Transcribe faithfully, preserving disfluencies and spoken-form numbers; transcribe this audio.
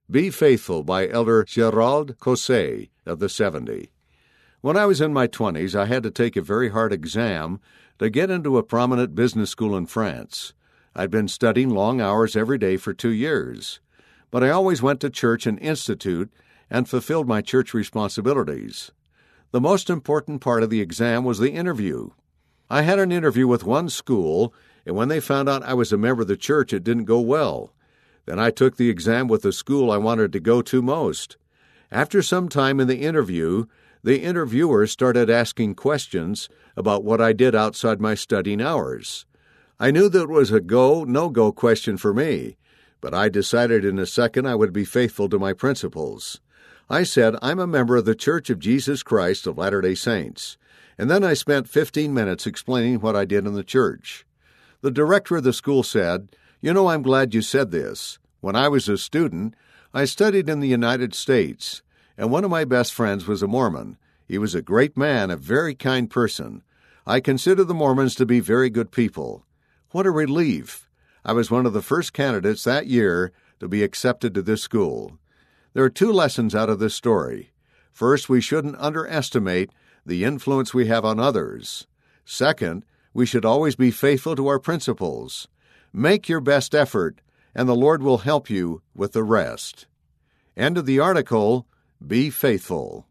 Be Faithful by Elder Gerald Cosset of the seventy. When I was in my twenties, I had to take a very hard exam to get into a prominent business school in France. I'd been studying long hours every day for two years, but I always went to church and institute and fulfilled my church responsibilities. The most important part of the exam was the interview. I had an interview with one school, and when they found out I was a member of the church, it didn't go well. Then I took the exam with the school I wanted to go to most. After some time in the interview, the interviewer started asking questions about what I did outside my studying hours. I knew that it was a go, no-go question for me, but I decided in a second I would be faithful to my principles. I said, I'm a member of the Church of Jesus Christ of Latter-day Saints, and then I spent fifteen minutes explaining what I did in the church. The director of the school said, You know, I'm glad you said this. When I was a student, I studied in the United States, and one of my best friends was a Mormon. He was a great man, a very kind person. I consider the Mormons to be very good people. What a relief! I was one of the first candidates that year to be accepted to this school. There are two lessons out of this story. First, we shouldn't underestimate the influence we have on others. Second, we should always be faithful to our principles. Make your best effort, and the Lord will help you with the rest. End of the article. Be faithful.